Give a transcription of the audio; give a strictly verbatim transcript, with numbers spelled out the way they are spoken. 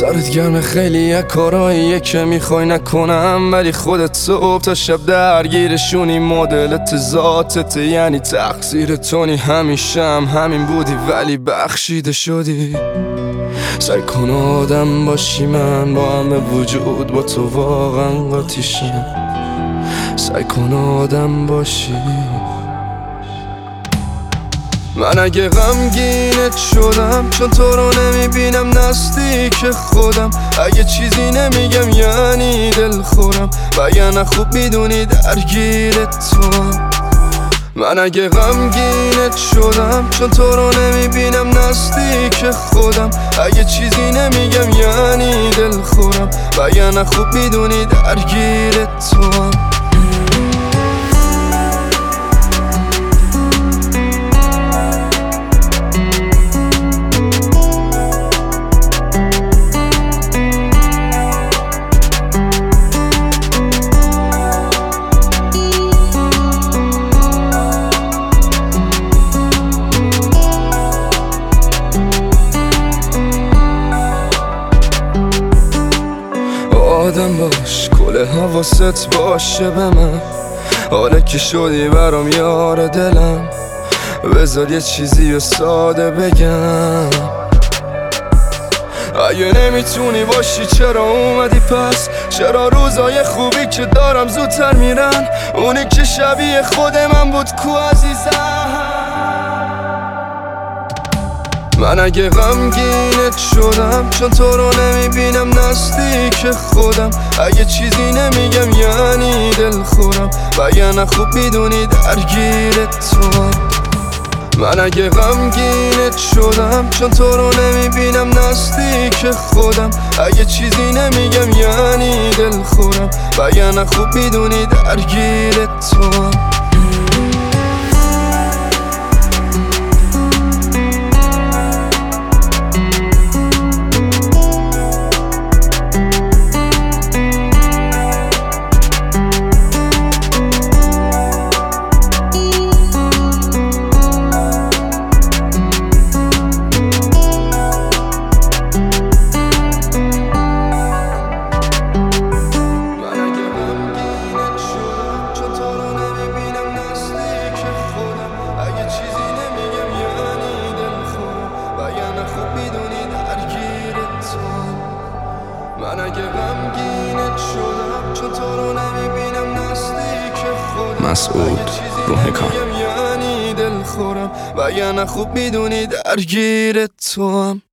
سرت گرم خیلی یک کاراییه که میخوای نکنم، ولی خودت صبح تا شب درگیرشونی. مدلت ذاتت یعنی تقصیر تونی، همیشه هم همین بودی ولی بخشیده شدی. سعی کن آدم باشی، من با همه وجود با تو واقعا قاطیشم. سعی کن آدم باشی. من اگه غمگینت شدم چون تو رو نمیبینم نزدیک خودم، اگه چیزی نمیگم یعنی دل خورم، وگرنه خوب میدونی درگیر توام. من اگه غمگینت شدم چون تو رو نمیبینم نزدیک خودم، اگه چیزی نمیگم یعنی دل خورم، وگرنه خوب میدونی درگیر توام. آدم باش، کل حواست باشه به من، حالا که شدی برام یار دلم. بذار یه چیزی رو ساده بگم، اگه نمیتونی باشی چرا اومدی پس؟ چرا روزای خوبی که دارم زودتر میرن؟ اونی که شبیه خود من بود کو عزیزم؟ من اگه غمگینت شدم چون تو رو نمیبینم نزدیک خودم، اگه چیزی نمیگم یعنی دل خورم، وگرنه خوب میدونی درگیر توام. من اگه غمگینت شدم چون تو رو نمیبینم نزدیک خودم، اگه چیزی نمیگم یعنی دل خورم، وگرنه خوب میدونی درگیر توام. من اگه غمگینت شدم چون تو رو نمیبینم نزدیک خودم، مسعود روحکان یعنی دل خورم، وگرنه خوب میدونی درگیر توام.